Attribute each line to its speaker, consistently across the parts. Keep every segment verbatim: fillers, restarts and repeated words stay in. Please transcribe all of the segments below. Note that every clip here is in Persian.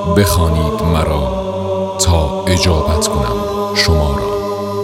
Speaker 1: بخوانید مرا تا اجابت کنم شما را.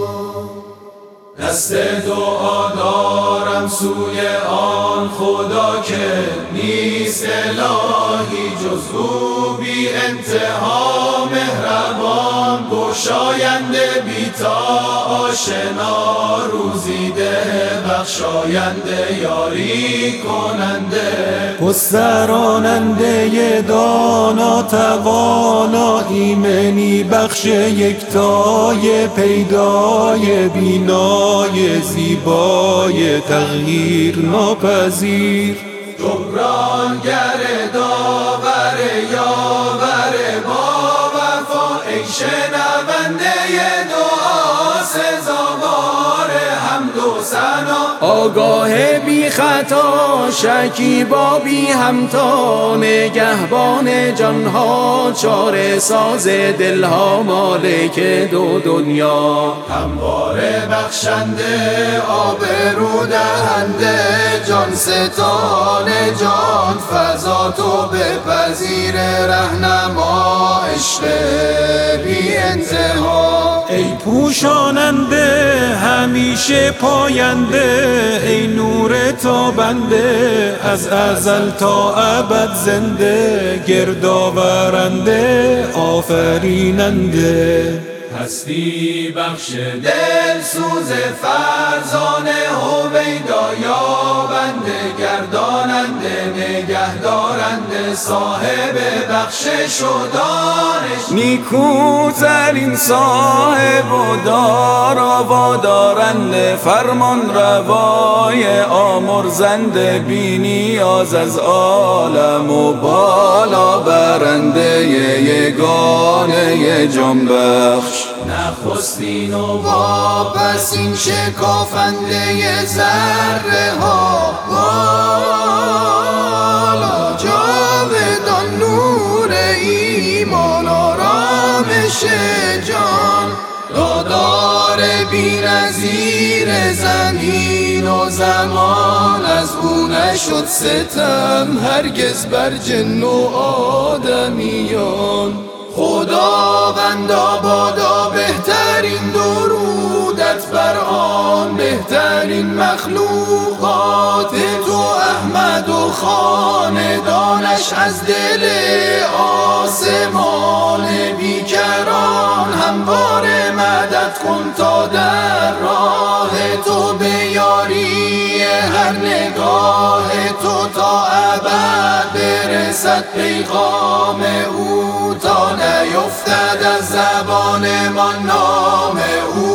Speaker 2: دست دعا دارم سوی آن خدا که نیست الهی جز او، بی انتها مهربان، گشاینده بی تا آشنا، روزیده بخشاینده یاری کننده،
Speaker 3: گستراننده دانا توانا، ایمنی بخش یکتای پیدای بینای زیبای تغییر ناپذیر،
Speaker 2: جبرانگر داور یاور با وفا، ای شنونده دعا سزاوار حمد و ثنا،
Speaker 3: آگاه بی خطا شکیبا بی همتا، نگهبان جانها چاره ساز دلها، مالک دو دنیا،
Speaker 2: همواره بخشنده آبرو دهنده، جان ستان جان فضا تو بپذیر، رهنما عشق بی انتها،
Speaker 3: ای پوشاننده همیشه پاینده، ای نور تابنده از ازل تا ابد زنده، گردآورنده آفریننده،
Speaker 2: هستی بخش دل سوز فرزانه، هویدا یابنده گرداننده نگهدارنده، صاحب بخشش و دانش،
Speaker 3: نیکوترین صاحب و دارا و دارنده، فرمان روای آمرزنده، بی نیاز از عالم و بالا برنده، یگانه جان بخش،
Speaker 2: نخستین و واپسین شکافنده ذره ها، بالا جاودان نور ایمان آرامش جان، دادار بی نظیر زمین و زمان، از او نشد ستم هرگز بر جن و آدمیان، خداوندا بادا بهترین درودت بر آن بهترین مخلوقات تو، احمد و خاندانش از دل آسمان بیکران، همواره مدد کن تا در راه تو، به یاری هر نگاه تو تا ابد برسد پیغام او، تا نیفتد از زبان ما نام او.